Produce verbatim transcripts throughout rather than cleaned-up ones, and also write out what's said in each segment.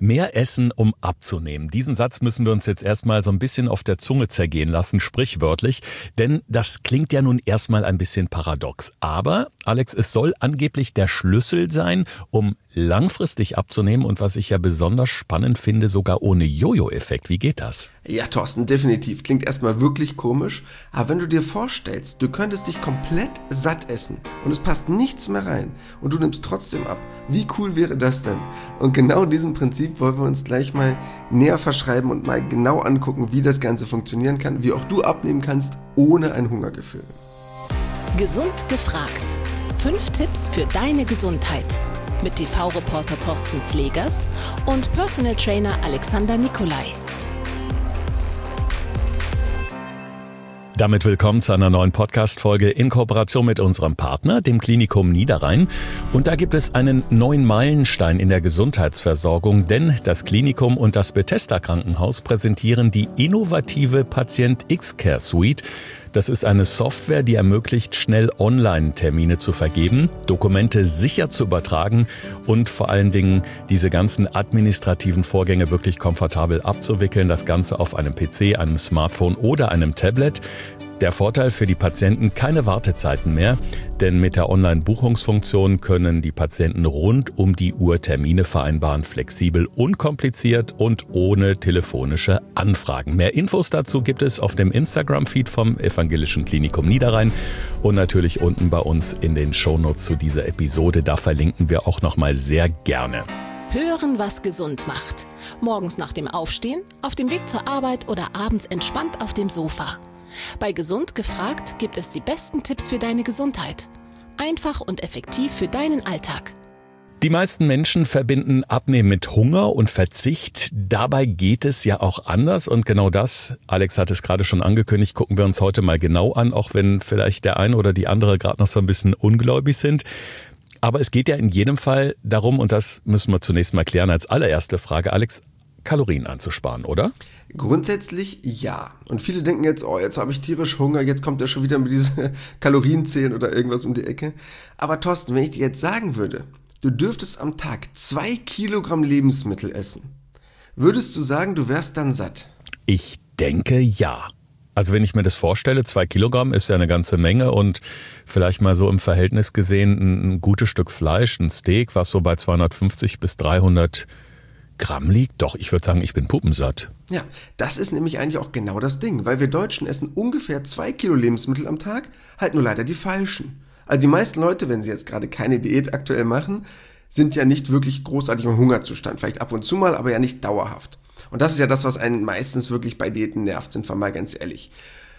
Mehr essen, um abzunehmen. Diesen Satz müssen wir uns jetzt erstmal so ein bisschen auf der Zunge zergehen lassen, sprichwörtlich. Denn das klingt ja nun erstmal ein bisschen paradox. Aber, Alex, es soll angeblich der Schlüssel sein, um langfristig abzunehmen und was ich ja besonders spannend finde, sogar ohne Jojo-Effekt. Wie geht das? Ja, Thorsten, definitiv. Klingt erstmal wirklich komisch, aber wenn du dir vorstellst, du könntest dich komplett satt essen und es passt nichts mehr rein und du nimmst trotzdem ab, wie cool wäre das denn? Und genau diesem Prinzip wollen wir uns gleich mal näher verschreiben und mal genau angucken, wie das Ganze funktionieren kann, wie auch du abnehmen kannst, ohne ein Hungergefühl. Gesund gefragt. Fünf Tipps für deine Gesundheit. Mit T V-Reporter Thorsten Slegers und Personal Trainer Alexander Nikolai. Damit willkommen zu einer neuen Podcast-Folge in Kooperation mit unserem Partner, dem Klinikum Niederrhein. Und da gibt es einen neuen Meilenstein in der Gesundheitsversorgung, denn das Klinikum und das Bethesda Krankenhaus präsentieren die innovative Patient X-Care Suite. Das ist eine Software, die ermöglicht, schnell Online-Termine zu vergeben, Dokumente sicher zu übertragen und vor allen Dingen diese ganzen administrativen Vorgänge wirklich komfortabel abzuwickeln. Das Ganze auf einem P C, einem Smartphone oder einem Tablet. Der Vorteil für die Patienten: keine Wartezeiten mehr, denn mit der Online-Buchungsfunktion können die Patienten rund um die Uhr Termine vereinbaren, flexibel, unkompliziert und ohne telefonische Anfragen. Mehr Infos dazu gibt es auf dem Instagram-Feed vom Evangelischen Klinikum Niederrhein und natürlich unten bei uns in den Shownotes zu dieser Episode. Da verlinken wir auch nochmal sehr gerne. Hören, was gesund macht. Morgens nach dem Aufstehen, auf dem Weg zur Arbeit oder abends entspannt auf dem Sofa. Bei Gesund gefragt gibt es die besten Tipps für deine Gesundheit. Einfach und effektiv für deinen Alltag. Die meisten Menschen verbinden Abnehmen mit Hunger und Verzicht. Dabei geht es ja auch anders und genau das, Alex hat es gerade schon angekündigt, gucken wir uns heute mal genau an, auch wenn vielleicht der eine oder die andere gerade noch so ein bisschen ungläubig sind. Aber es geht ja in jedem Fall darum, und das müssen wir zunächst mal klären als allererste Frage, Alex, Kalorien anzusparen, oder? Grundsätzlich ja. Und viele denken jetzt, oh, jetzt habe ich tierisch Hunger, jetzt kommt er schon wieder mit diesen Kalorienzählen oder irgendwas um die Ecke. Aber Thorsten, wenn ich dir jetzt sagen würde, du dürftest am Tag zwei Kilogramm Lebensmittel essen, würdest du sagen, du wärst dann satt? Ich denke ja. Also wenn ich mir das vorstelle, zwei Kilogramm ist ja eine ganze Menge und vielleicht mal so im Verhältnis gesehen ein, ein gutes Stück Fleisch, ein Steak, was so bei zweihundertfünfzig bis dreihundert Gramm liegt? Doch, ich würde sagen, ich bin puppensatt. Ja, das ist nämlich eigentlich auch genau das Ding, weil wir Deutschen essen ungefähr zwei Kilo Lebensmittel am Tag, halt nur leider die falschen. Also die meisten Leute, wenn sie jetzt gerade keine Diät aktuell machen, sind ja nicht wirklich großartig im Hungerzustand. Vielleicht ab und zu mal, aber ja nicht dauerhaft. Und das ist ja das, was einen meistens wirklich bei Diäten nervt, sind wir mal ganz ehrlich.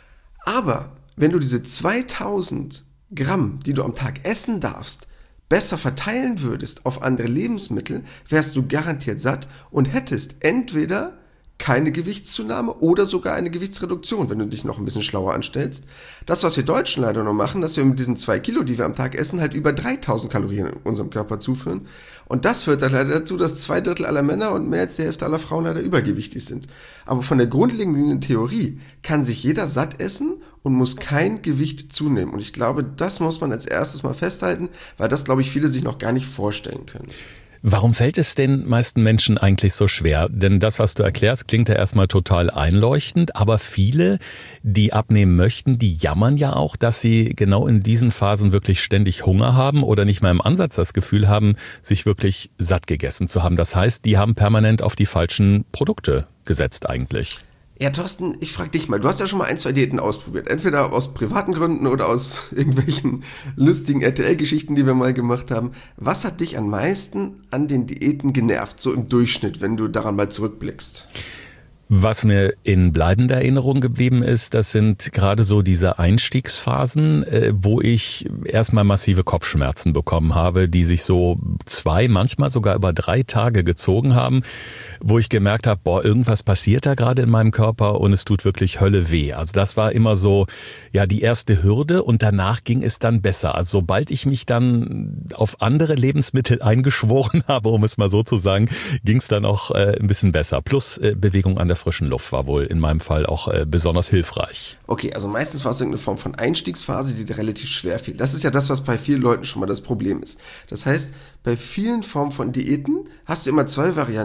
Aber wenn du diese zweitausend Gramm, die du am Tag essen darfst, besser verteilen würdest auf andere Lebensmittel, wärst du garantiert satt und hättest entweder keine Gewichtszunahme oder sogar eine Gewichtsreduktion, wenn du dich noch ein bisschen schlauer anstellst. Das, was wir Deutschen leider noch machen, dass wir mit diesen zwei Kilo, die wir am Tag essen, halt über dreitausend Kalorien in unserem Körper zuführen. Und das führt dann leider dazu, dass zwei Drittel aller Männer und mehr als die Hälfte aller Frauen leider übergewichtig sind. Aber von der grundlegenden Theorie kann sich jeder satt essen und muss kein Gewicht zunehmen. Und ich glaube, das muss man als erstes mal festhalten, weil das, glaube ich, viele sich noch gar nicht vorstellen können. Warum fällt es den meisten Menschen eigentlich so schwer? Denn das, was du erklärst, klingt ja erstmal total einleuchtend, aber viele, die abnehmen möchten, die jammern ja auch, dass sie genau in diesen Phasen wirklich ständig Hunger haben oder nicht mal im Ansatz das Gefühl haben, sich wirklich satt gegessen zu haben. Das heißt, die haben permanent auf die falschen Produkte gesetzt eigentlich. Ja, Thorsten, ich frage dich mal, du hast ja schon mal ein, zwei Diäten ausprobiert, entweder aus privaten Gründen oder aus irgendwelchen lustigen R T L-Geschichten, die wir mal gemacht haben. Was hat dich am meisten an den Diäten genervt, so im Durchschnitt, wenn du daran mal zurückblickst? Was mir in bleibender Erinnerung geblieben ist, das sind gerade so diese Einstiegsphasen, wo ich erstmal massive Kopfschmerzen bekommen habe, die sich so zwei, manchmal sogar über drei Tage gezogen haben, wo ich gemerkt habe, boah, irgendwas passiert da gerade in meinem Körper und es tut wirklich Hölle weh. Also das war immer so, ja, die erste Hürde und danach ging es dann besser. Also sobald ich mich dann auf andere Lebensmittel eingeschworen habe, um es mal so zu sagen, ging es dann auch äh, ein bisschen besser. Plus äh, Bewegung an der frischen Luft war wohl in meinem Fall auch äh, besonders hilfreich. Okay, also meistens war es irgendeine Form von Einstiegsphase, die dir relativ schwer fiel. Das ist ja das, was bei vielen Leuten schon mal das Problem ist. Das heißt, bei vielen Formen von Diäten hast du immer zwei Varianten.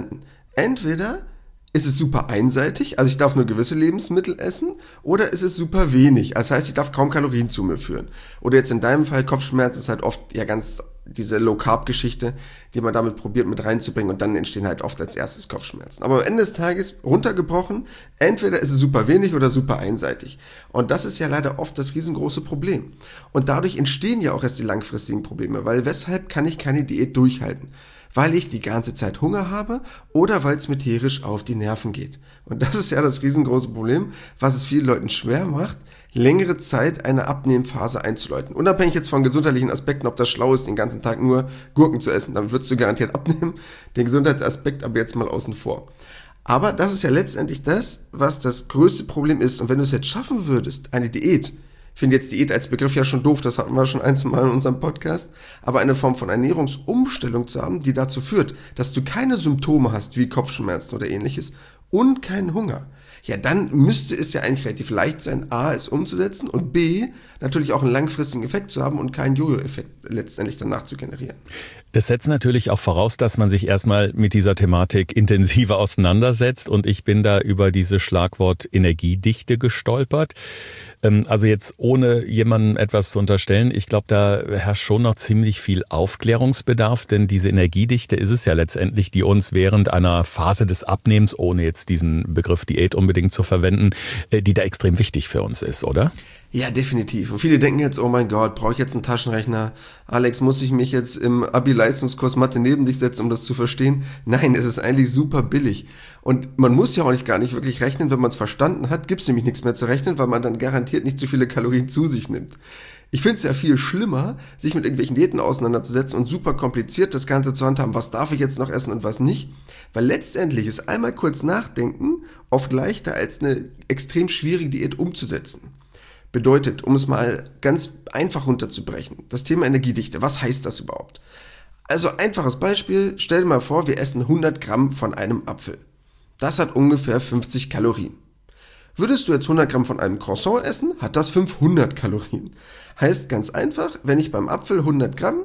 Entweder ist es super einseitig, also ich darf nur gewisse Lebensmittel essen, oder ist es super wenig, das heißt, ich darf kaum Kalorien zu mir führen. Oder jetzt in deinem Fall, Kopfschmerz ist halt oft ja ganz diese Low-Carb-Geschichte, die man damit probiert mit reinzubringen und dann entstehen halt oft als erstes Kopfschmerzen. Aber am Ende des Tages, runtergebrochen, entweder ist es super wenig oder super einseitig. Und das ist ja leider oft das riesengroße Problem. Und dadurch entstehen ja auch erst die langfristigen Probleme, weil weshalb kann ich keine Diät durchhalten? Weil ich die ganze Zeit Hunger habe oder weil es mir tierisch auf die Nerven geht. Und das ist ja das riesengroße Problem, was es vielen Leuten schwer macht, längere Zeit eine Abnehmphase einzuläuten. Unabhängig jetzt von gesundheitlichen Aspekten, ob das schlau ist, den ganzen Tag nur Gurken zu essen, damit würdest du garantiert abnehmen. Den Gesundheitsaspekt aber jetzt mal außen vor. Aber das ist ja letztendlich das, was das größte Problem ist. Und wenn du es jetzt schaffen würdest, eine Diät, ich finde jetzt Diät als Begriff ja schon doof, das hatten wir schon ein, zwei Mal in unserem Podcast, aber eine Form von Ernährungsumstellung zu haben, die dazu führt, dass du keine Symptome hast wie Kopfschmerzen oder ähnliches und keinen Hunger. Ja, dann müsste es ja eigentlich relativ leicht sein, A, es umzusetzen und B, natürlich auch einen langfristigen Effekt zu haben und keinen Jojo-Effekt letztendlich danach zu generieren. Das setzt natürlich auch voraus, dass man sich erstmal mit dieser Thematik intensiver auseinandersetzt und ich bin da über dieses Schlagwort Energiedichte gestolpert. Also jetzt ohne jemandem etwas zu unterstellen, ich glaube, da herrscht schon noch ziemlich viel Aufklärungsbedarf, denn diese Energiedichte ist es ja letztendlich, die uns während einer Phase des Abnehmens, ohne jetzt diesen Begriff Diät unbedingt zu verwenden, die da extrem wichtig für uns ist, oder? Ja, definitiv. Und viele denken jetzt, oh mein Gott, brauche ich jetzt einen Taschenrechner? Alex, muss ich mich jetzt im Abi-Leistungskurs Mathe neben dich setzen, um das zu verstehen? Nein, es ist eigentlich super billig. Und man muss ja auch nicht gar nicht wirklich rechnen, wenn man es verstanden hat, gibt es nämlich nichts mehr zu rechnen, weil man dann garantiert nicht zu viele Kalorien zu sich nimmt. Ich finde es ja viel schlimmer, sich mit irgendwelchen Diäten auseinanderzusetzen und super kompliziert das Ganze zu handhaben, was darf ich jetzt noch essen und was nicht, weil letztendlich ist einmal kurz nachdenken oft leichter als eine extrem schwierige Diät umzusetzen. Bedeutet, um es mal ganz einfach runterzubrechen, das Thema Energiedichte, was heißt das überhaupt? Also einfaches Beispiel, stell dir mal vor, wir essen hundert Gramm von einem Apfel. Das hat ungefähr fünfzig Kalorien. Würdest du jetzt hundert Gramm von einem Croissant essen, hat das fünfhundert Kalorien. Heißt ganz einfach, wenn ich beim Apfel hundert Gramm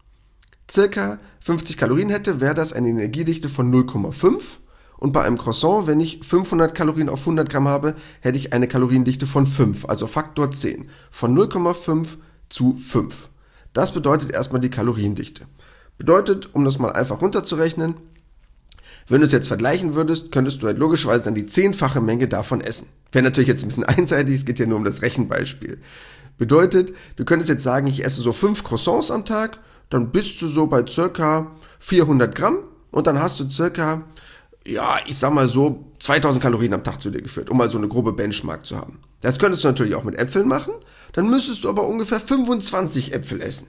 circa fünfzig Kalorien hätte, wäre das eine Energiedichte von null Komma fünf. Und bei einem Croissant, wenn ich fünfhundert Kalorien auf hundert Gramm habe, hätte ich eine Kaloriendichte von fünf, also Faktor zehn. Von null Komma fünf zu fünf. Das bedeutet erstmal die Kaloriendichte. Bedeutet, um das mal einfach runterzurechnen, wenn du es jetzt vergleichen würdest, könntest du halt logischerweise dann die zehnfache Menge davon essen. Wäre natürlich jetzt ein bisschen einseitig, es geht ja nur um das Rechenbeispiel. Bedeutet, du könntest jetzt sagen, ich esse so fünf Croissants am Tag, dann bist du so bei circa vierhundert Gramm und dann hast du circa, ja, ich sag mal so, zweitausend Kalorien am Tag zu dir geführt, um mal so eine grobe Benchmark zu haben. Das könntest du natürlich auch mit Äpfeln machen, dann müsstest du aber ungefähr fünfundzwanzig Äpfel essen.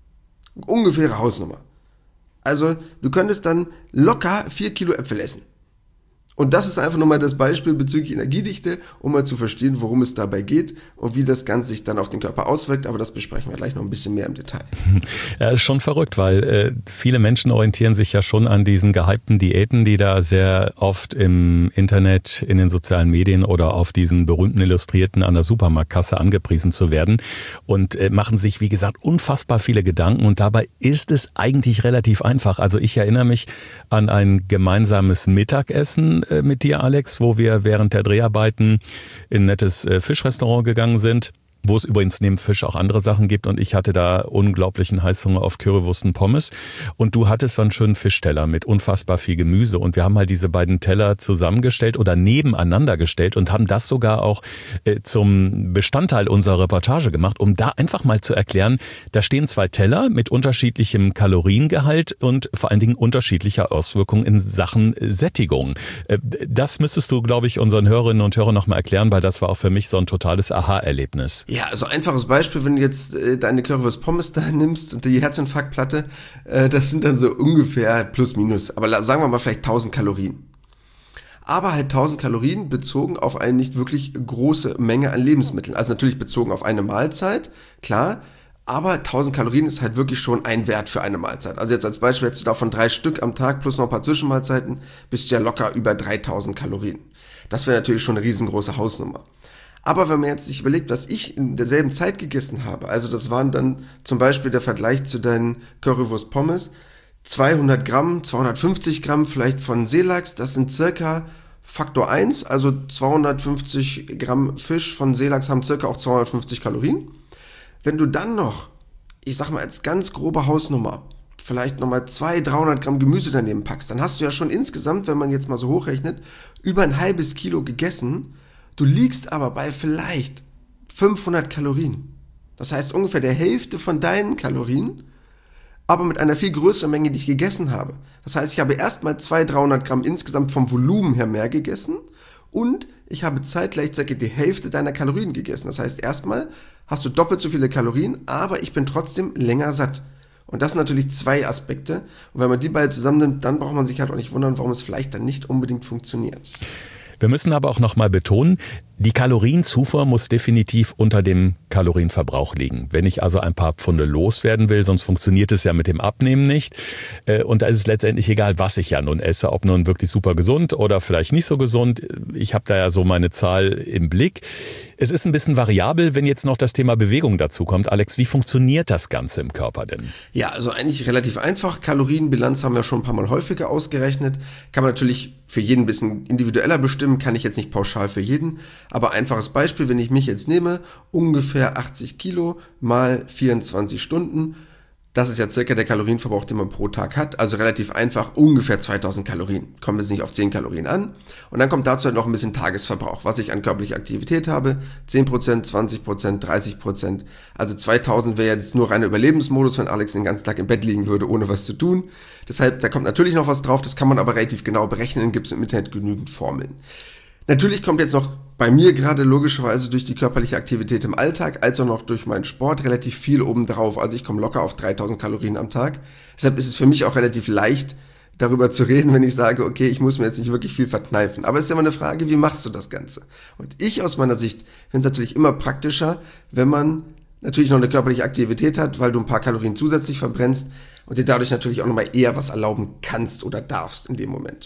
Ungefähre Hausnummer. Also, du könntest dann locker vier Kilo Äpfel essen. Und das ist einfach nur mal das Beispiel bezüglich Energiedichte, um mal zu verstehen, worum es dabei geht und wie das Ganze sich dann auf den Körper auswirkt. Aber das besprechen wir gleich noch ein bisschen mehr im Detail. Ja, ist schon verrückt, weil äh, viele Menschen orientieren sich ja schon an diesen gehypten Diäten, die da sehr oft im Internet, in den sozialen Medien oder auf diesen berühmten Illustrierten an der Supermarktkasse angepriesen zu werden und äh, machen sich, wie gesagt, unfassbar viele Gedanken. Und dabei ist es eigentlich relativ einfach. Also ich erinnere mich an ein gemeinsames Mittagessen mit dir, Alex, wo wir während der Dreharbeiten in ein nettes Fischrestaurant gegangen sind, wo es übrigens neben Fisch auch andere Sachen gibt und ich hatte da unglaublichen Heißhunger auf Currywurst und Pommes und du hattest so einen schönen Fischteller mit unfassbar viel Gemüse und wir haben halt diese beiden Teller zusammengestellt oder nebeneinander gestellt und haben das sogar auch äh, zum Bestandteil unserer Reportage gemacht, um da einfach mal zu erklären, da stehen zwei Teller mit unterschiedlichem Kaloriengehalt und vor allen Dingen unterschiedlicher Auswirkungen in Sachen Sättigung. Äh, das müsstest du, glaube ich, unseren Hörerinnen und Hörern nochmal erklären, weil das war auch für mich so ein totales Aha-Erlebnis. Ja, also einfaches Beispiel, wenn du jetzt äh, deine Currywurst Pommes da nimmst und die Herzinfarktplatte, äh, das sind dann so ungefähr plus minus, aber sagen wir mal vielleicht tausend Kalorien. Aber halt tausend Kalorien bezogen auf eine nicht wirklich große Menge an Lebensmitteln. Also natürlich bezogen auf eine Mahlzeit, klar, aber tausend Kalorien ist halt wirklich schon ein Wert für eine Mahlzeit. Also jetzt als Beispiel hättest du davon drei Stück am Tag plus noch ein paar Zwischenmahlzeiten, bist du ja locker über dreitausend Kalorien. Das wäre natürlich schon eine riesengroße Hausnummer. Aber wenn man jetzt sich überlegt, was ich in derselben Zeit gegessen habe, also das waren dann zum Beispiel der Vergleich zu deinen Currywurst Pommes, zweihundert Gramm, zweihundertfünfzig Gramm vielleicht von Seelachs, das sind circa Faktor eins, also zweihundertfünfzig Gramm Fisch von Seelachs haben circa auch zweihundertfünfzig Kalorien. Wenn du dann noch, ich sag mal als ganz grobe Hausnummer, vielleicht nochmal zweihundert, dreihundert Gramm Gemüse daneben packst, dann hast du ja schon insgesamt, wenn man jetzt mal so hochrechnet, über ein halbes Kilo gegessen. Du liegst aber bei vielleicht fünfhundert Kalorien. Das heißt ungefähr der Hälfte von deinen Kalorien, aber mit einer viel größeren Menge, die ich gegessen habe. Das heißt, ich habe erstmal zweihundert, dreihundert Gramm insgesamt vom Volumen her mehr gegessen und ich habe zeitgleich ca. die Hälfte deiner Kalorien gegessen. Das heißt, erstmal hast du doppelt so viele Kalorien, aber ich bin trotzdem länger satt. Und das sind natürlich zwei Aspekte. Und wenn man die beide zusammennimmt, dann braucht man sich halt auch nicht wundern, warum es vielleicht dann nicht unbedingt funktioniert. Wir müssen aber auch nochmal betonen, die Kalorienzufuhr muss definitiv unter dem Kalorienverbrauch liegen. Wenn ich also ein paar Pfunde loswerden will, sonst funktioniert es ja mit dem Abnehmen nicht. Und da ist es letztendlich egal, was ich ja nun esse, ob nun wirklich super gesund oder vielleicht nicht so gesund. Ich habe da ja so meine Zahl im Blick. Es ist ein bisschen variabel, wenn jetzt noch das Thema Bewegung dazu kommt. Alex, wie funktioniert das Ganze im Körper denn? Ja, also eigentlich relativ einfach. Kalorienbilanz haben wir schon ein paar Mal häufiger ausgerechnet. Kann man natürlich für jeden ein bisschen individueller bestimmen, kann ich jetzt nicht pauschal für jeden. Aber einfaches Beispiel, wenn ich mich jetzt nehme, ungefähr achtzig Kilo mal vierundzwanzig Stunden. Das ist ja circa der Kalorienverbrauch, den man pro Tag hat. Also relativ einfach, ungefähr zweitausend Kalorien. Kommt jetzt nicht auf zehn Kalorien an. Und dann kommt dazu halt noch ein bisschen Tagesverbrauch, was ich an körperlicher Aktivität habe. zehn Prozent, zwanzig Prozent, dreißig Prozent. Also zweitausend wäre jetzt nur reiner Überlebensmodus, wenn Alex den ganzen Tag im Bett liegen würde, ohne was zu tun. Deshalb, da kommt natürlich noch was drauf. Das kann man aber relativ genau berechnen. Gibt es im Internet genügend Formeln. Natürlich kommt jetzt noch bei mir gerade logischerweise durch die körperliche Aktivität im Alltag, als auch noch durch meinen Sport relativ viel obendrauf. Also ich komme locker auf dreitausend Kalorien am Tag. Deshalb ist es für mich auch relativ leicht, darüber zu reden, wenn ich sage, okay, ich muss mir jetzt nicht wirklich viel verkneifen. Aber es ist immer eine Frage, wie machst du das Ganze? Und ich aus meiner Sicht finde es natürlich immer praktischer, wenn man natürlich noch eine körperliche Aktivität hat, weil du ein paar Kalorien zusätzlich verbrennst und dir dadurch natürlich auch nochmal eher was erlauben kannst oder darfst in dem Moment.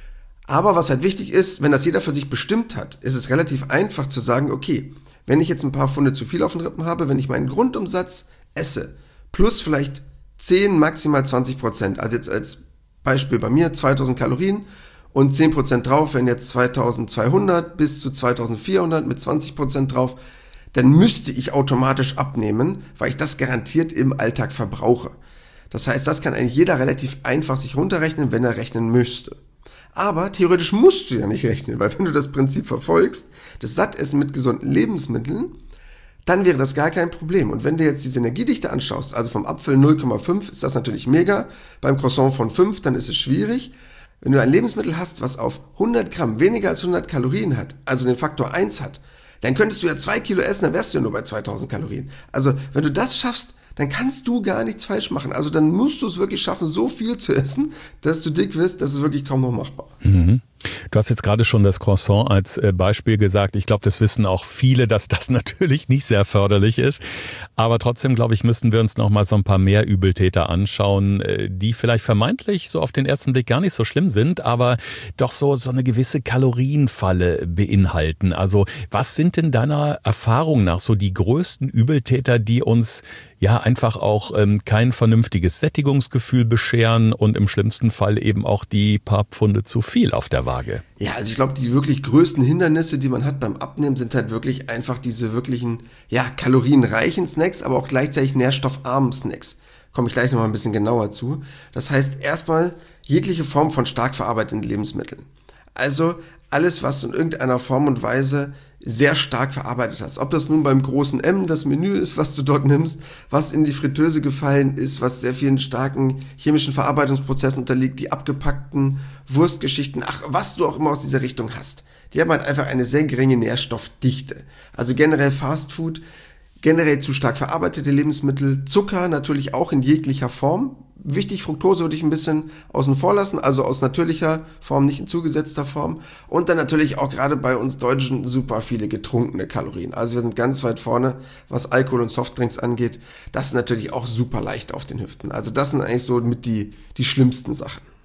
Aber was halt wichtig ist, wenn das jeder für sich bestimmt hat, ist es relativ einfach zu sagen, okay, wenn ich jetzt ein paar Pfunde zu viel auf den Rippen habe, wenn ich meinen Grundumsatz esse, plus vielleicht zehn, maximal zwanzig Prozent, also jetzt als Beispiel bei mir zweitausend Kalorien und zehn Prozent drauf, wenn jetzt zweitausendzweihundert bis zu zweitausendvierhundert mit zwanzig Prozent drauf, dann müsste ich automatisch abnehmen, weil ich das garantiert im Alltag verbrauche. Das heißt, das kann eigentlich jeder relativ einfach sich runterrechnen, wenn er rechnen müsste. Aber theoretisch musst du ja nicht rechnen, weil wenn du das Prinzip verfolgst, das Sattessen mit gesunden Lebensmitteln, dann wäre das gar kein Problem. Und wenn du jetzt diese Energiedichte anschaust, also vom Apfel null Komma fünf, ist das natürlich mega. Beim Croissant von fünf, dann ist es schwierig. Wenn du ein Lebensmittel hast, was auf hundert Gramm weniger als hundert Kalorien hat, also den Faktor eins hat, dann könntest du ja zwei Kilo essen, dann wärst du ja nur bei zweitausend Kalorien. Also wenn du das schaffst, dann kannst du gar nichts falsch machen. Also dann musst du es wirklich schaffen, so viel zu essen, dass du dick wirst, das ist wirklich kaum noch machbar. Mhm. Du hast jetzt gerade schon das Croissant als Beispiel gesagt. Ich glaube, das wissen auch viele, dass das natürlich nicht sehr förderlich ist. Aber trotzdem, glaube ich, müssen wir uns noch mal so ein paar mehr Übeltäter anschauen, die vielleicht vermeintlich so auf den ersten Blick gar nicht so schlimm sind, aber doch so, so eine gewisse Kalorienfalle beinhalten. Also was sind denn deiner Erfahrung nach so die größten Übeltäter, die uns ja einfach auch ähm, kein vernünftiges Sättigungsgefühl bescheren und im schlimmsten Fall eben auch die paar Pfunde zu viel auf der Waage? Ja, also ich glaube, die wirklich größten Hindernisse, die man hat beim Abnehmen, sind halt wirklich einfach diese wirklichen, ja, kalorienreichen Snacks, aber auch gleichzeitig nährstoffarmen Snacks. Komme ich gleich nochmal ein bisschen genauer zu. Das heißt erstmal jegliche Form von stark verarbeiteten Lebensmitteln. Also alles, was du in irgendeiner Form und Weise sehr stark verarbeitet hast. Ob das nun beim großen M das Menü ist, was du dort nimmst, was in die Fritteuse gefallen ist, was sehr vielen starken chemischen Verarbeitungsprozessen unterliegt, die abgepackten Wurstgeschichten, ach, was du auch immer aus dieser Richtung hast. Die haben halt einfach eine sehr geringe Nährstoffdichte. Also generell Fastfood, generell zu stark verarbeitete Lebensmittel, Zucker natürlich auch in jeglicher Form. Wichtig, Fructose würde ich ein bisschen außen vor lassen, also aus natürlicher Form, nicht in zugesetzter Form. Und dann natürlich auch gerade bei uns Deutschen super viele getrunkene Kalorien. Also wir sind ganz weit vorne, was Alkohol und Softdrinks angeht. Das ist natürlich auch super leicht auf den Hüften. Also das sind eigentlich so mit die, die schlimmsten Sachen.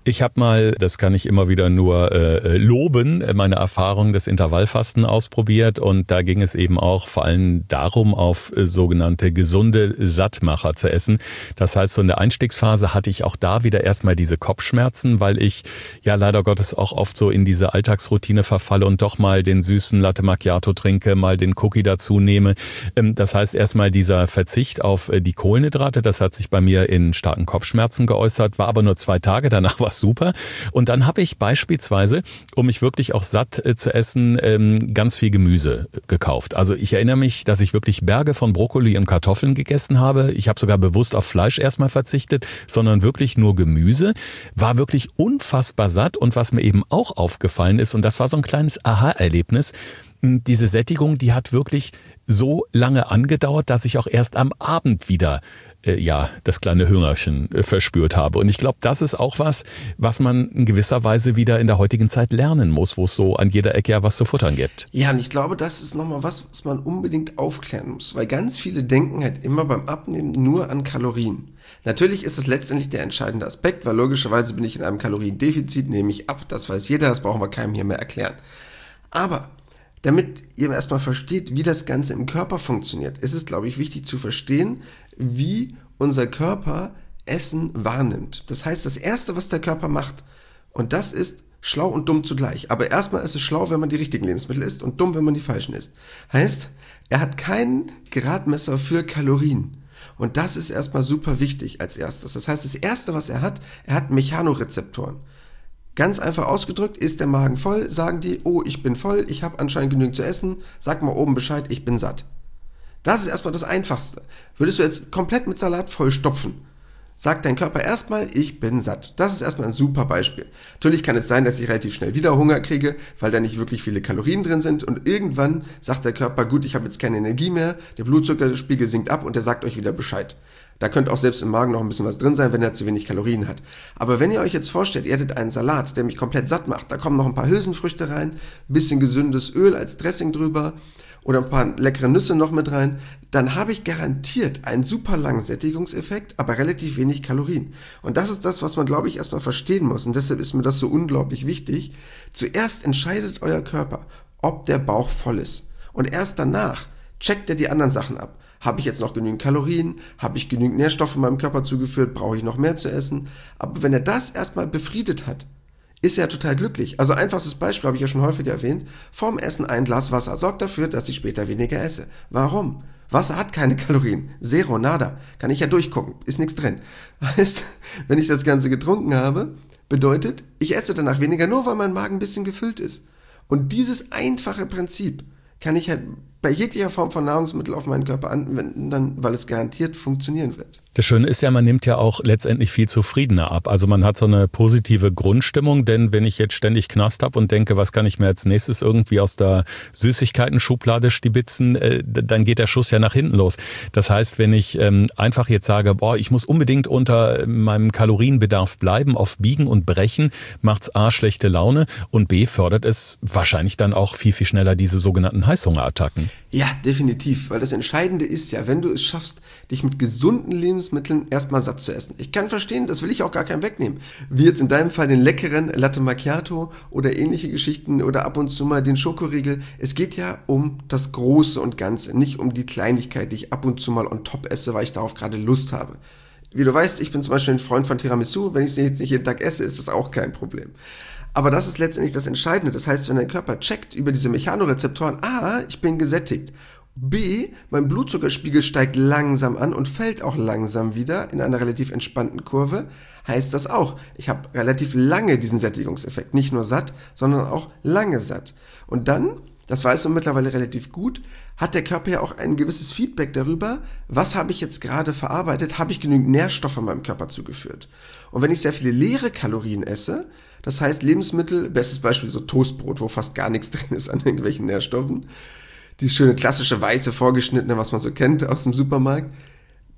Ich habe mal, das kann ich immer wieder nur äh, loben, meine Erfahrung des Intervallfasten ausprobiert und da ging es eben auch vor allem darum, auf äh, sogenannte gesunde Sattmacher zu essen. Das heißt, so in der Einstiegsphase hatte ich auch da wieder erstmal diese Kopfschmerzen, weil ich ja leider Gottes auch oft so in diese Alltagsroutine verfalle und doch mal den süßen Latte Macchiato trinke, mal den Cookie dazu nehme. Ähm, das heißt erstmal dieser Verzicht auf äh, die Kohlenhydrate, das hat sich bei mir in starken Kopfschmerzen geäußert, war aber nur zwei Tage, danach war super. Und dann habe ich beispielsweise, um mich wirklich auch satt äh, zu essen, ähm, ganz viel Gemüse gekauft. Also ich erinnere mich, dass ich wirklich Berge von Brokkoli und Kartoffeln gegessen habe. Ich habe sogar bewusst auf Fleisch erstmal verzichtet, sondern wirklich nur Gemüse. War wirklich unfassbar satt und was mir eben auch aufgefallen ist, und das war so ein kleines Aha-Erlebnis, diese Sättigung, die hat wirklich so lange angedauert, dass ich auch erst am Abend wieder äh, ja das kleine Hüngerchen äh, verspürt habe. Und ich glaube, das ist auch was, was man in gewisser Weise wieder in der heutigen Zeit lernen muss, wo es so an jeder Ecke ja was zu futtern gibt. Ja, und ich glaube, das ist nochmal was, was man unbedingt aufklären muss, weil ganz viele denken halt immer beim Abnehmen nur an Kalorien. Natürlich ist es letztendlich der entscheidende Aspekt, weil logischerweise bin ich in einem Kaloriendefizit, nehme ich ab, das weiß jeder, das brauchen wir keinem hier mehr erklären. Aber damit ihr erstmal versteht, wie das Ganze im Körper funktioniert, ist es, glaube ich, wichtig zu verstehen, wie unser Körper Essen wahrnimmt. Das heißt, das Erste, was der Körper macht, und das ist schlau und dumm zugleich. Aber erstmal ist es schlau, wenn man die richtigen Lebensmittel isst und dumm, wenn man die falschen isst. Heißt, er hat kein Gradmesser für Kalorien. Und das ist erstmal super wichtig als erstes. Das heißt, das Erste, was er hat, er hat Mechanorezeptoren. Ganz einfach ausgedrückt, ist der Magen voll, sagen die, oh, ich bin voll, ich habe anscheinend genügend zu essen, sag mal oben Bescheid, ich bin satt. Das ist erstmal das Einfachste. Würdest du jetzt komplett mit Salat vollstopfen, sagt dein Körper erstmal, ich bin satt. Das ist erstmal ein super Beispiel. Natürlich kann es sein, dass ich relativ schnell wieder Hunger kriege, weil da nicht wirklich viele Kalorien drin sind und irgendwann sagt der Körper, gut, ich habe jetzt keine Energie mehr, der Blutzuckerspiegel sinkt ab und der sagt euch wieder Bescheid. Da könnte auch selbst im Magen noch ein bisschen was drin sein, wenn er zu wenig Kalorien hat. Aber wenn ihr euch jetzt vorstellt, ihr hättet einen Salat, der mich komplett satt macht, da kommen noch ein paar Hülsenfrüchte rein, ein bisschen gesundes Öl als Dressing drüber oder ein paar leckere Nüsse noch mit rein, dann habe ich garantiert einen super langen Sättigungseffekt, aber relativ wenig Kalorien. Und das ist das, was man, glaube ich, erstmal verstehen muss. Und deshalb ist mir das so unglaublich wichtig. Zuerst entscheidet euer Körper, ob der Bauch voll ist. Und erst danach checkt er die anderen Sachen ab. Habe ich jetzt noch genügend Kalorien? Habe ich genügend Nährstoffe meinem Körper zugeführt? Brauche ich noch mehr zu essen? Aber wenn er das erstmal befriedet hat, ist er total glücklich. Also einfachstes Beispiel, habe ich ja schon häufiger erwähnt, vorm Essen ein Glas Wasser sorgt dafür, dass ich später weniger esse. Warum? Wasser hat keine Kalorien. Zero, nada. Kann ich ja durchgucken. Ist nichts drin. Heißt, wenn ich das Ganze getrunken habe, bedeutet, ich esse danach weniger, nur weil mein Magen ein bisschen gefüllt ist. Und dieses einfache Prinzip kann ich halt bei jeglicher Form von Nahrungsmittel auf meinen Körper anwenden, dann, weil es garantiert funktionieren wird. Das Schöne ist ja, man nimmt ja auch letztendlich viel zufriedener ab. Also man hat so eine positive Grundstimmung, denn wenn ich jetzt ständig Knast habe und denke, was kann ich mir als nächstes irgendwie aus der Süßigkeiten-Schublade stibitzen, äh, dann geht der Schuss ja nach hinten los. Das heißt, wenn ich ähm, einfach jetzt sage, boah, ich muss unbedingt unter meinem Kalorienbedarf bleiben, auf Biegen und Brechen, macht's A, schlechte Laune und B, fördert es wahrscheinlich dann auch viel, viel schneller diese sogenannten Heißhungerattacken. Ja, definitiv, weil das Entscheidende ist ja, wenn du es schaffst, dich mit gesunden Lebensmitteln erstmal satt zu essen. Ich kann verstehen, das will ich auch gar keinem wegnehmen. Wie jetzt in deinem Fall den leckeren Latte Macchiato oder ähnliche Geschichten oder ab und zu mal den Schokoriegel. Es geht ja um das Große und Ganze, nicht um die Kleinigkeit, die ich ab und zu mal on top esse, weil ich darauf gerade Lust habe. Wie du weißt, ich bin zum Beispiel ein Freund von Tiramisu. Wenn ich es jetzt nicht jeden Tag esse, ist das auch kein Problem. Aber das ist letztendlich das Entscheidende. Das heißt, wenn dein Körper checkt über diese Mechanorezeptoren, A, ich bin gesättigt, B, mein Blutzuckerspiegel steigt langsam an und fällt auch langsam wieder in einer relativ entspannten Kurve, heißt das auch, ich habe relativ lange diesen Sättigungseffekt. Nicht nur satt, sondern auch lange satt. Und dann, das weißt du mittlerweile relativ gut, hat der Körper ja auch ein gewisses Feedback darüber, was habe ich jetzt gerade verarbeitet, habe ich genügend Nährstoffe meinem Körper zugeführt. Und wenn ich sehr viele leere Kalorien esse, das heißt Lebensmittel, bestes Beispiel so Toastbrot, wo fast gar nichts drin ist an irgendwelchen Nährstoffen, dieses schöne klassische weiße vorgeschnittene, was man so kennt aus dem Supermarkt,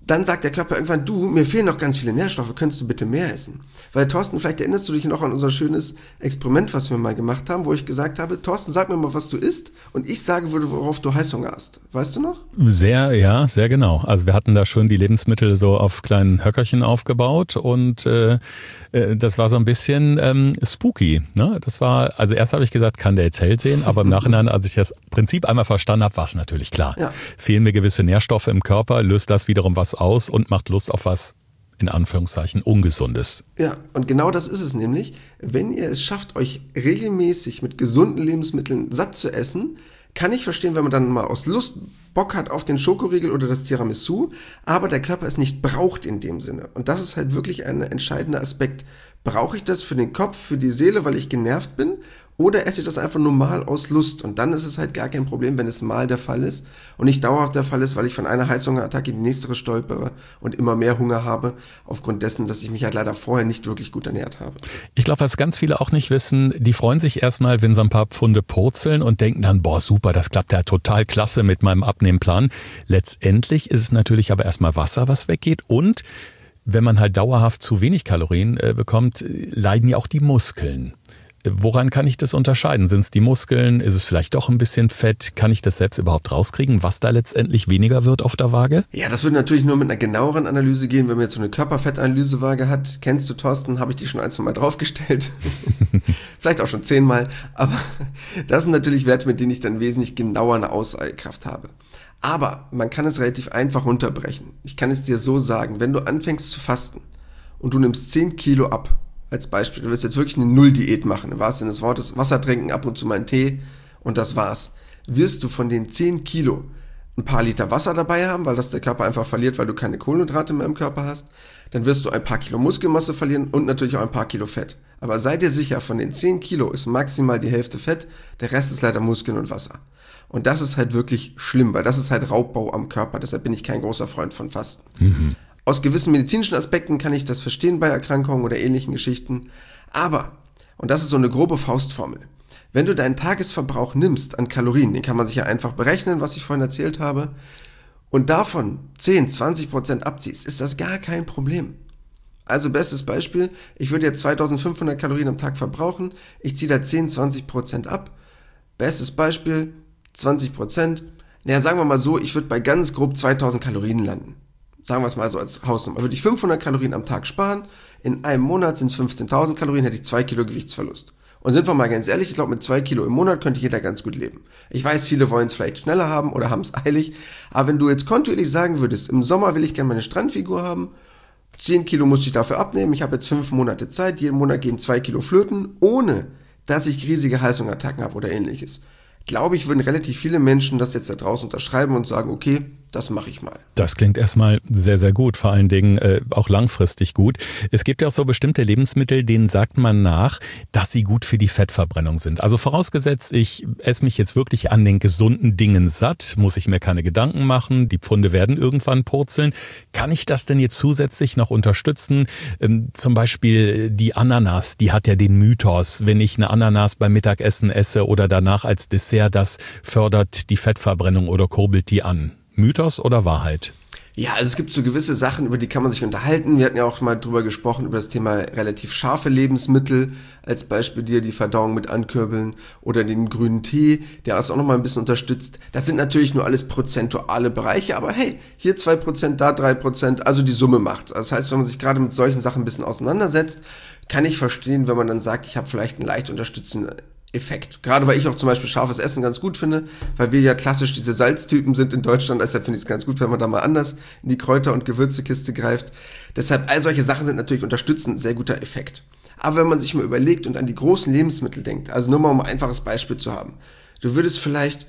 dann sagt der Körper irgendwann, du, mir fehlen noch ganz viele Nährstoffe, könntest du bitte mehr essen? Weil Thorsten, vielleicht erinnerst du dich noch an unser schönes Experiment, was wir mal gemacht haben, wo ich gesagt habe, Thorsten, sag mir mal, was du isst und ich sage, worauf du Heißhunger hast. Weißt du noch? Sehr, ja, sehr genau. Also wir hatten da schon die Lebensmittel so auf kleinen Höckerchen aufgebaut und äh, das war so ein bisschen ähm, spooky. Ne? Das war, also erst habe ich gesagt, kann der jetzt hell sehen, aber im Nachhinein, als ich das Prinzip einmal verstanden habe, war es natürlich klar. Ja. Fehlen mir gewisse Nährstoffe im Körper, löst das wiederum was aus und macht Lust auf was, in Anführungszeichen, Ungesundes. Ja, und genau das ist es nämlich. Wenn ihr es schafft, euch regelmäßig mit gesunden Lebensmitteln satt zu essen, kann ich verstehen, wenn man dann mal aus Lust Bock hat auf den Schokoriegel oder das Tiramisu, aber der Körper es nicht braucht in dem Sinne. Und das ist halt wirklich ein entscheidender Aspekt. Brauche ich das für den Kopf, für die Seele, weil ich genervt bin? Oder esse ich das einfach nur mal aus Lust? Und dann ist es halt gar kein Problem, wenn es mal der Fall ist und nicht dauerhaft der Fall ist, weil ich von einer Heißhungerattacke in die nächste stolpere und immer mehr Hunger habe, aufgrund dessen, dass ich mich halt leider vorher nicht wirklich gut ernährt habe. Ich glaube, was ganz viele auch nicht wissen, die freuen sich erstmal, wenn so ein paar Pfunde purzeln und denken dann, boah, super, das klappt ja total klasse mit meinem Abnehmplan. Letztendlich ist es natürlich aber erstmal Wasser, was weggeht, und wenn man halt dauerhaft zu wenig Kalorien äh, bekommt, leiden ja auch die Muskeln. Woran kann ich das unterscheiden? Sind es die Muskeln? Ist es vielleicht doch ein bisschen Fett? Kann ich das selbst überhaupt rauskriegen, was da letztendlich weniger wird auf der Waage? Ja, das würde natürlich nur mit einer genaueren Analyse gehen, wenn man jetzt so eine Körperfettanalysewaage hat. Kennst du, Thorsten? Habe ich die schon ein, zwei Mal draufgestellt. Vielleicht auch schon zehnmal. Aber das sind natürlich Werte, mit denen ich dann wesentlich genauer eine Aussagekraft habe. Aber man kann es relativ einfach runterbrechen. Ich kann es dir so sagen, wenn du anfängst zu fasten und du nimmst zehn Kilo ab, als Beispiel, du willst jetzt wirklich eine Null-Diät machen, im wahrsten Sinne des Wortes, Wasser trinken, ab und zu mal einen Tee und das war's. Wirst du von den zehn Kilo ein paar Liter Wasser dabei haben, weil das der Körper einfach verliert, weil du keine Kohlenhydrate mehr im Körper hast, dann wirst du ein paar Kilo Muskelmasse verlieren und natürlich auch ein paar Kilo Fett. Aber sei dir sicher, von den zehn Kilo ist maximal die Hälfte Fett, der Rest ist leider Muskeln und Wasser. Und das ist halt wirklich schlimm, weil das ist halt Raubbau am Körper, deshalb bin ich kein großer Freund von Fasten. Mhm. Aus gewissen medizinischen Aspekten kann ich das verstehen bei Erkrankungen oder ähnlichen Geschichten. Aber, und das ist so eine grobe Faustformel, wenn du deinen Tagesverbrauch nimmst an Kalorien, den kann man sich ja einfach berechnen, was ich vorhin erzählt habe, und davon zehn, zwanzig Prozent abziehst, ist das gar kein Problem. Also bestes Beispiel, ich würde jetzt zweitausendfünfhundert Kalorien am Tag verbrauchen, ich ziehe da zehn, zwanzig Prozent ab. Bestes Beispiel, zwanzig Prozent, naja, sagen wir mal so, ich würde bei ganz grob zweitausend Kalorien landen. Sagen wir es mal so als Hausnummer. Würde ich fünfhundert Kalorien am Tag sparen, in einem Monat sind es fünfzehntausend Kalorien, hätte ich zwei Kilo Gewichtsverlust. Und sind wir mal ganz ehrlich, ich glaube, mit zwei Kilo im Monat könnte jeder ganz gut leben. Ich weiß, viele wollen es vielleicht schneller haben oder haben es eilig, aber wenn du jetzt kontinuierlich sagen würdest, im Sommer will ich gerne meine Strandfigur haben, zehn Kilo muss ich dafür abnehmen, ich habe jetzt fünf Monate Zeit, jeden Monat gehen zwei Kilo flöten, ohne dass ich riesige Heißhungerattacken habe oder ähnliches. Glaube ich, würden relativ viele Menschen das jetzt da draußen unterschreiben und sagen, okay, das mache ich mal. Das klingt erstmal sehr, sehr gut, vor allen Dingen äh, auch langfristig gut. Es gibt ja auch so bestimmte Lebensmittel, denen sagt man nach, dass sie gut für die Fettverbrennung sind. Also vorausgesetzt, ich esse mich jetzt wirklich an den gesunden Dingen satt, muss ich mir keine Gedanken machen, die Pfunde werden irgendwann purzeln. Kann ich das denn jetzt zusätzlich noch unterstützen? Ähm, zum Beispiel die Ananas, die hat ja den Mythos, wenn ich eine Ananas beim Mittagessen esse oder danach als Dessert, das fördert die Fettverbrennung oder kurbelt die an. Mythos oder Wahrheit? Ja, also es gibt so gewisse Sachen, über die kann man sich unterhalten. Wir hatten ja auch mal drüber gesprochen, über das Thema relativ scharfe Lebensmittel, als Beispiel die die Verdauung mit ankurbeln, oder den grünen Tee, der das auch nochmal ein bisschen unterstützt. Das sind natürlich nur alles prozentuale Bereiche, aber hey, hier zwei Prozent, da drei Prozent, also die Summe macht's. Das heißt, wenn man sich gerade mit solchen Sachen ein bisschen auseinandersetzt, kann ich verstehen, wenn man dann sagt, ich habe vielleicht einen leicht unterstützenden Effekt. Gerade weil ich auch zum Beispiel scharfes Essen ganz gut finde, weil wir ja klassisch diese Salztypen sind in Deutschland, deshalb finde ich es ganz gut, wenn man da mal anders in die Kräuter- und Gewürzekiste greift. Deshalb, all solche Sachen sind natürlich unterstützend, ein sehr guter Effekt. Aber wenn man sich mal überlegt und an die großen Lebensmittel denkt, also nur mal um ein einfaches Beispiel zu haben, du würdest vielleicht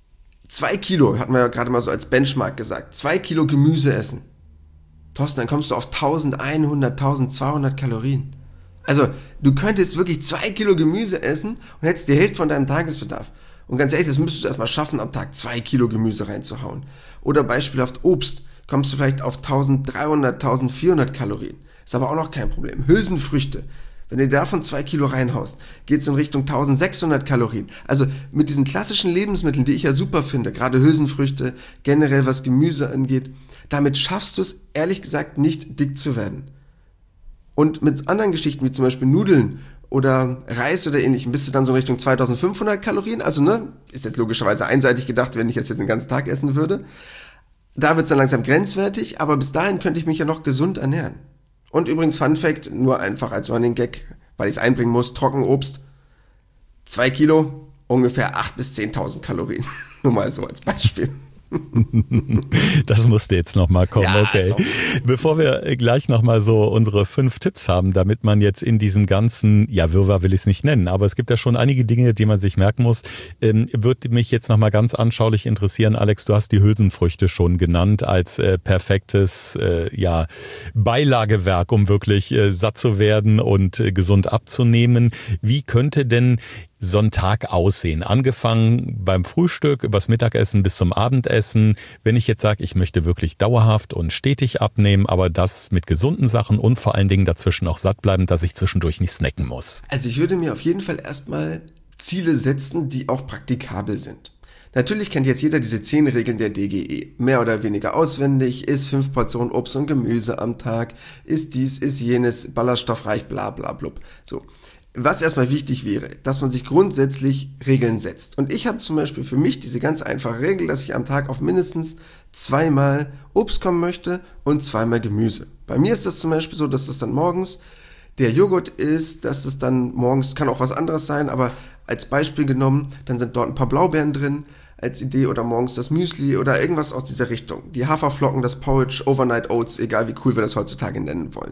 zwei Kilo, hatten wir ja gerade mal so als Benchmark gesagt, zwei Kilo Gemüse essen. Thorsten, dann kommst du auf elfhundert, zwölfhundert Kalorien. Also, du könntest wirklich zwei Kilo Gemüse essen und hättest die Hälfte von deinem Tagesbedarf. Und ganz ehrlich, das müsstest du erstmal schaffen, am Tag zwei Kilo Gemüse reinzuhauen. Oder beispielhaft Obst, kommst du vielleicht auf dreizehnhundert, vierzehnhundert Kalorien. Ist aber auch noch kein Problem. Hülsenfrüchte, Wenn du davon zwei Kilo reinhaust, geht es in Richtung eintausendsechshundert Kalorien. Also mit diesen klassischen Lebensmitteln, die ich ja super finde, gerade Hülsenfrüchte, generell was Gemüse angeht, damit schaffst du es, ehrlich gesagt, nicht dick zu werden. Und mit anderen Geschichten, wie zum Beispiel Nudeln oder Reis oder ähnlichem, bist du dann so in Richtung zweitausendfünfhundert Kalorien. Also, ne, ist jetzt logischerweise einseitig gedacht, wenn ich jetzt, jetzt den ganzen Tag essen würde. Da wird es dann langsam grenzwertig, aber bis dahin könnte ich mich ja noch gesund ernähren. Und übrigens, Fun Fact, nur einfach als Running Gag, weil ich es einbringen muss, Trockenobst, zwei Kilo, ungefähr achttausend bis zehntausend Kalorien. Nur mal so als Beispiel. Das musste jetzt nochmal kommen, ja, okay. Sorry. Bevor wir gleich nochmal so unsere fünf Tipps haben, damit man jetzt in diesem ganzen, ja Wirrwarr will ich es nicht nennen, aber es gibt ja schon einige Dinge, die man sich merken muss, ähm, würde mich jetzt nochmal ganz anschaulich interessieren. Alex, du hast die Hülsenfrüchte schon genannt als äh, perfektes äh, ja, Beilagewerk, um wirklich äh, satt zu werden und äh, gesund abzunehmen. Wie könnte denn Sonntag aussehen? Angefangen beim Frühstück, übers Mittagessen bis zum Abendessen. Wenn ich jetzt sage, ich möchte wirklich dauerhaft und stetig abnehmen, aber das mit gesunden Sachen und vor allen Dingen dazwischen auch satt bleiben, dass ich zwischendurch nicht snacken muss. Also ich würde mir auf jeden Fall erstmal Ziele setzen, die auch praktikabel sind. Natürlich kennt jetzt jeder diese zehn Regeln der D G E. Mehr oder weniger auswendig, isst fünf Portionen Obst und Gemüse am Tag, isst dies, isst jenes, ballaststoffreich, bla bla blub. So. Was erstmal wichtig wäre, dass man sich grundsätzlich Regeln setzt. Und ich habe zum Beispiel für mich diese ganz einfache Regel, dass ich am Tag auf mindestens zweimal Obst kommen möchte und zweimal Gemüse. Bei mir ist das zum Beispiel so, dass das dann morgens der Joghurt ist, dass das dann morgens, kann auch was anderes sein, aber als Beispiel genommen, dann sind dort ein paar Blaubeeren drin als Idee oder morgens das Müsli oder irgendwas aus dieser Richtung. Die Haferflocken, das Porridge, Overnight Oats, egal wie cool wir das heutzutage nennen wollen.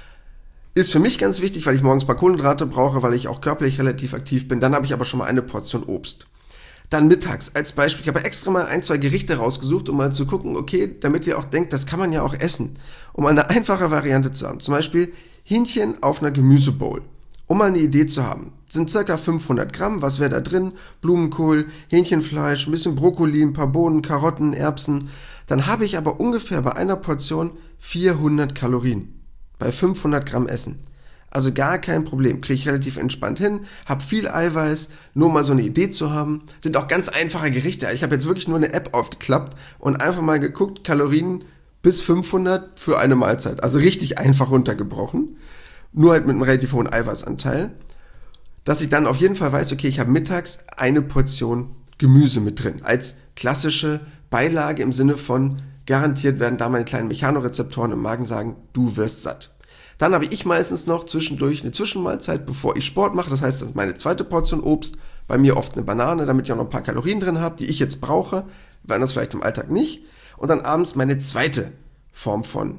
Ist für mich ganz wichtig, weil ich morgens ein paar Kohlenhydrate brauche, weil ich auch körperlich relativ aktiv bin. Dann habe ich aber schon mal eine Portion Obst. Dann mittags als Beispiel. Ich habe extra mal ein, zwei Gerichte rausgesucht, um mal zu gucken, okay, damit ihr auch denkt, das kann man ja auch essen. Um eine einfache Variante zu haben. Zum Beispiel Hähnchen auf einer Gemüsebowl. Um mal eine Idee zu haben. Sind circa fünfhundert Gramm. Was wäre da drin? Blumenkohl, Hähnchenfleisch, ein bisschen Brokkoli, ein paar Bohnen, Karotten, Erbsen. Dann habe ich aber ungefähr bei einer Portion vierhundert Kalorien. Bei fünfhundert Gramm Essen. Also gar kein Problem. Kriege ich relativ entspannt hin. Hab viel Eiweiß. Nur mal so eine Idee zu haben. Sind auch ganz einfache Gerichte. Ich habe jetzt wirklich nur eine App aufgeklappt und einfach mal geguckt, Kalorien bis fünfhundert für eine Mahlzeit. Also richtig einfach runtergebrochen. Nur halt mit einem relativ hohen Eiweißanteil. Dass ich dann auf jeden Fall weiß, okay, ich habe mittags eine Portion Gemüse mit drin. Als klassische Beilage im Sinne von garantiert werden da meine kleinen Mechanorezeptoren im Magen sagen, du wirst satt. Dann habe ich meistens noch zwischendurch eine Zwischenmahlzeit, bevor ich Sport mache. Das heißt, das ist meine zweite Portion Obst. Bei mir oft eine Banane, damit ich auch noch ein paar Kalorien drin habe, die ich jetzt brauche. Wenn das vielleicht im Alltag nicht. Und dann abends meine zweite Form von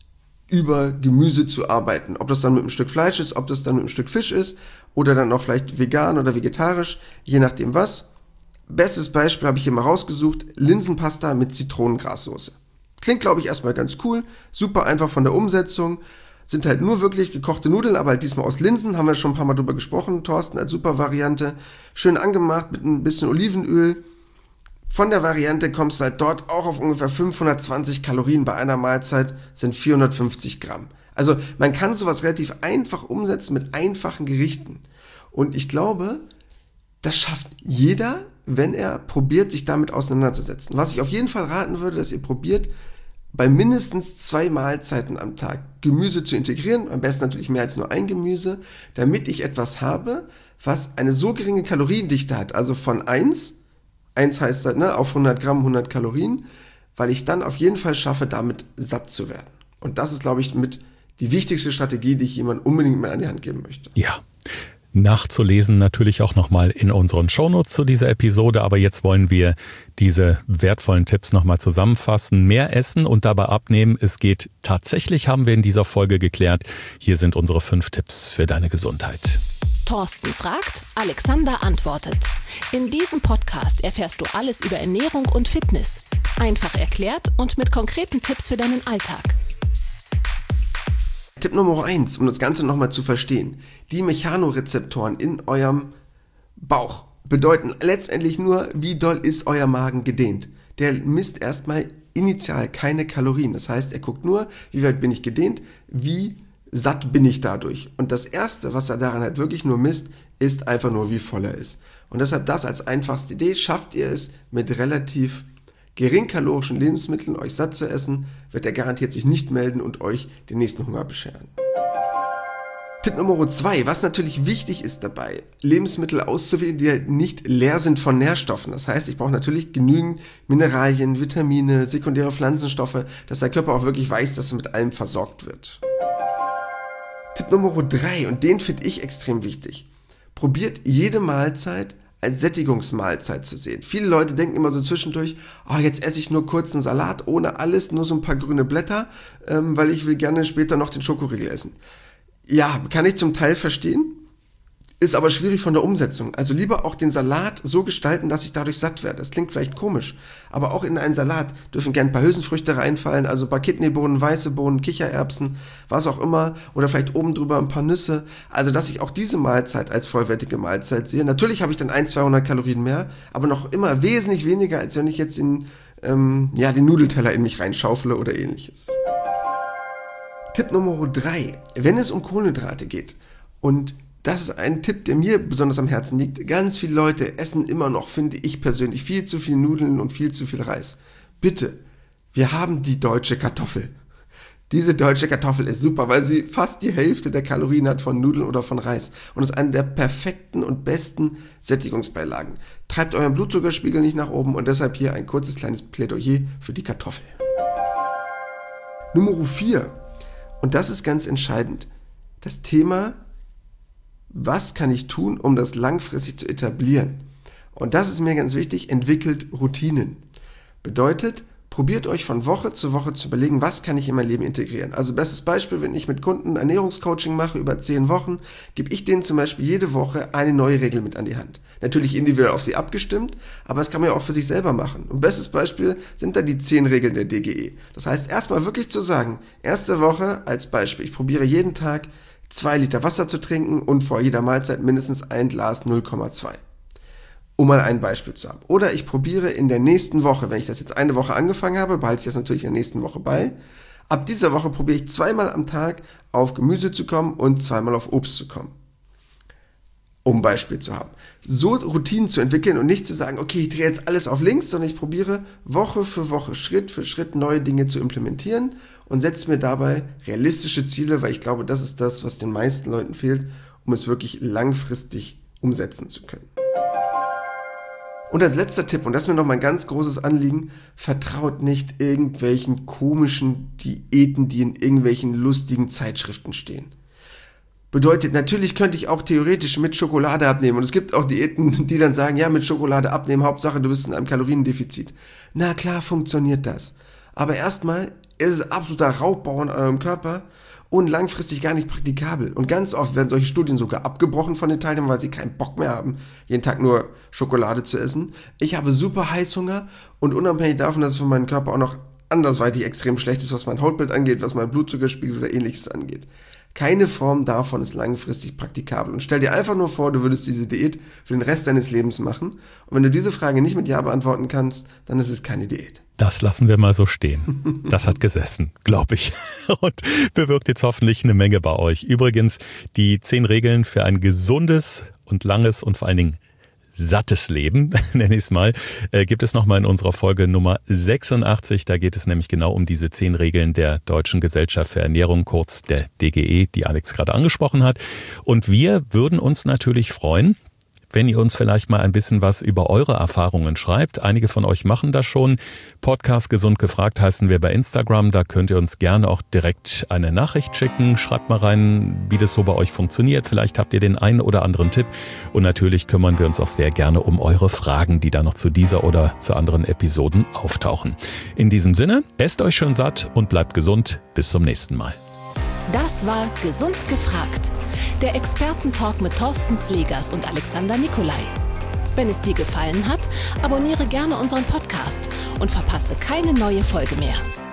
über Gemüse zu arbeiten. Ob das dann mit einem Stück Fleisch ist, ob das dann mit einem Stück Fisch ist oder dann auch vielleicht vegan oder vegetarisch, je nachdem was. Bestes Beispiel habe ich hier mal rausgesucht, Linsenpasta mit Zitronengrassoße. Klingt, glaube ich, erstmal ganz cool, super einfach von der Umsetzung, sind halt nur wirklich gekochte Nudeln, aber halt diesmal aus Linsen, haben wir schon ein paar Mal drüber gesprochen, Thorsten als super Variante, schön angemacht mit ein bisschen Olivenöl. Von der Variante kommst du halt dort auch auf ungefähr fünfhundertzwanzig Kalorien, bei einer Mahlzeit sind vierhundertfünfzig Gramm. Also man kann sowas relativ einfach umsetzen mit einfachen Gerichten. Und ich glaube, das schafft jeder, wenn er probiert, sich damit auseinanderzusetzen. Was ich auf jeden Fall raten würde, dass ihr probiert, bei mindestens zwei Mahlzeiten am Tag Gemüse zu integrieren, am besten natürlich mehr als nur ein Gemüse, damit ich etwas habe, was eine so geringe Kaloriendichte hat, also von eins, eins heißt halt, ne, auf hundert Gramm, hundert Kalorien, weil ich dann auf jeden Fall schaffe, damit satt zu werden. Und das ist, glaube ich, mit die wichtigste Strategie, die ich jemandem unbedingt mal an die Hand geben möchte. Ja. Nachzulesen natürlich auch nochmal in unseren Shownotes zu dieser Episode, aber jetzt wollen wir diese wertvollen Tipps nochmal zusammenfassen. Mehr essen und dabei abnehmen, es geht tatsächlich, haben wir in dieser Folge geklärt. Hier sind unsere fünf Tipps für deine Gesundheit. Thorsten fragt, Alexander antwortet. In diesem Podcast erfährst du alles über Ernährung und Fitness. Einfach erklärt und mit konkreten Tipps für deinen Alltag. Tipp Nummer eins, um das Ganze nochmal zu verstehen. Die Mechanorezeptoren in eurem Bauch bedeuten letztendlich nur, wie doll ist euer Magen gedehnt. Der misst erstmal initial keine Kalorien. Das heißt, er guckt nur, wie weit bin ich gedehnt, wie satt bin ich dadurch. Und das Erste, was er daran halt wirklich nur misst, ist einfach nur, wie voll er ist. Und deshalb das als einfachste Idee, schafft ihr es mit relativ geringkalorischen Lebensmitteln euch satt zu essen, wird er garantiert sich nicht melden und euch den nächsten Hunger bescheren. Tipp Nummer zwei, was natürlich wichtig ist dabei, Lebensmittel auszuwählen, die halt nicht leer sind von Nährstoffen. Das heißt, ich brauche natürlich genügend Mineralien, Vitamine, sekundäre Pflanzenstoffe, dass der Körper auch wirklich weiß, dass er mit allem versorgt wird. Tipp Nummer drei, und den finde ich extrem wichtig. Probiert jede Mahlzeit als Sättigungsmahlzeit zu sehen. Viele Leute denken immer so zwischendurch, oh, jetzt esse ich nur kurz einen Salat, ohne alles, nur so ein paar grüne Blätter, ähm, weil ich will gerne später noch den Schokoriegel essen. Ja, kann ich zum Teil verstehen, ist aber schwierig von der Umsetzung. Also lieber auch den Salat so gestalten, dass ich dadurch satt werde. Das klingt vielleicht komisch, aber auch in einen Salat dürfen gerne ein paar Hülsenfrüchte reinfallen, also ein paar Kidneybohnen, weiße Bohnen, Kichererbsen, was auch immer, oder vielleicht oben drüber ein paar Nüsse. Also dass ich auch diese Mahlzeit als vollwertige Mahlzeit sehe. Natürlich habe ich dann ein, zweihundert Kalorien mehr, aber noch immer wesentlich weniger, als wenn ich jetzt in, ähm, ja, den Nudelteller in mich reinschaufle oder ähnliches. Tipp Nummer drei, wenn es um Kohlenhydrate geht, und das ist ein Tipp, der mir besonders am Herzen liegt. Ganz viele Leute essen immer noch, finde ich persönlich, viel zu viel Nudeln und viel zu viel Reis. Bitte, wir haben die deutsche Kartoffel. Diese deutsche Kartoffel ist super, weil sie fast die Hälfte der Kalorien hat von Nudeln oder von Reis und ist eine der perfekten und besten Sättigungsbeilagen. Treibt euren Blutzuckerspiegel nicht nach oben und deshalb hier ein kurzes kleines Plädoyer für die Kartoffel. Nummer vier, und das ist ganz entscheidend, das Thema: Was kann ich tun, um das langfristig zu etablieren? Und das ist mir ganz wichtig, entwickelt Routinen. Bedeutet, probiert euch von Woche zu Woche zu überlegen, was kann ich in mein Leben integrieren. Also bestes Beispiel, wenn ich mit Kunden Ernährungscoaching mache über zehn Wochen, gebe ich denen zum Beispiel jede Woche eine neue Regel mit an die Hand. Natürlich individuell auf sie abgestimmt, aber das kann man ja auch für sich selber machen. Und bestes Beispiel sind da die zehn Regeln der D G E. Das heißt, erstmal wirklich zu sagen, erste Woche als Beispiel, ich probiere jeden Tag zwei Liter Wasser zu trinken und vor jeder Mahlzeit mindestens ein Glas null Komma zwei. Um mal ein Beispiel zu haben. Oder ich probiere in der nächsten Woche, wenn ich das jetzt eine Woche angefangen habe, behalte ich das natürlich in der nächsten Woche bei. Ab dieser Woche probiere ich zweimal am Tag auf Gemüse zu kommen und zweimal auf Obst zu kommen. Um ein Beispiel zu haben. So Routinen zu entwickeln und nicht zu sagen, okay, ich drehe jetzt alles auf links, sondern ich probiere Woche für Woche, Schritt für Schritt neue Dinge zu implementieren und setze mir dabei realistische Ziele, weil ich glaube, das ist das, was den meisten Leuten fehlt, um es wirklich langfristig umsetzen zu können. Und als letzter Tipp, und das ist mir noch mal ein ganz großes Anliegen, vertraut nicht irgendwelchen komischen Diäten, die in irgendwelchen lustigen Zeitschriften stehen. Bedeutet, natürlich könnte ich auch theoretisch mit Schokolade abnehmen. Und es gibt auch Diäten, die dann sagen, ja, mit Schokolade abnehmen, Hauptsache du bist in einem Kaloriendefizit. Na klar funktioniert das. Aber erstmal ist es absoluter Raubbau in eurem Körper und langfristig gar nicht praktikabel. Und ganz oft werden solche Studien sogar abgebrochen von den Teilnehmern, weil sie keinen Bock mehr haben, jeden Tag nur Schokolade zu essen. Ich habe super Heißhunger und unabhängig davon, dass es für meinen Körper auch noch andersweitig extrem schlecht ist, was mein Hautbild angeht, was mein Blutzuckerspiegel oder ähnliches angeht. Keine Form davon ist langfristig praktikabel. Und stell dir einfach nur vor, du würdest diese Diät für den Rest deines Lebens machen. Und wenn du diese Frage nicht mit Ja beantworten kannst, dann ist es keine Diät. Das lassen wir mal so stehen. Das hat gesessen, glaube ich. Und bewirkt jetzt hoffentlich eine Menge bei euch. Übrigens, die zehn Regeln für ein gesundes und langes und vor allen Dingen sattes Leben, nenne ich es mal, äh, gibt es nochmal in unserer Folge Nummer sechsundachtzig. Da geht es nämlich genau um diese zehn Regeln der Deutschen Gesellschaft für Ernährung, kurz der D G E, die Alex gerade angesprochen hat. Und wir würden uns natürlich freuen, wenn ihr uns vielleicht mal ein bisschen was über eure Erfahrungen schreibt. Einige von euch machen das schon. Podcast Gesund gefragt heißen wir bei Instagram. Da könnt ihr uns gerne auch direkt eine Nachricht schicken. Schreibt mal rein, wie das so bei euch funktioniert. Vielleicht habt ihr den einen oder anderen Tipp. Und natürlich kümmern wir uns auch sehr gerne um eure Fragen, die da noch zu dieser oder zu anderen Episoden auftauchen. In diesem Sinne, esst euch schön satt und bleibt gesund. Bis zum nächsten Mal. Das war Gesund gefragt. Der Expertentalk mit Thorsten Slegers und Alexander Nikolai. Wenn es dir gefallen hat, abonniere gerne unseren Podcast und verpasse keine neue Folge mehr.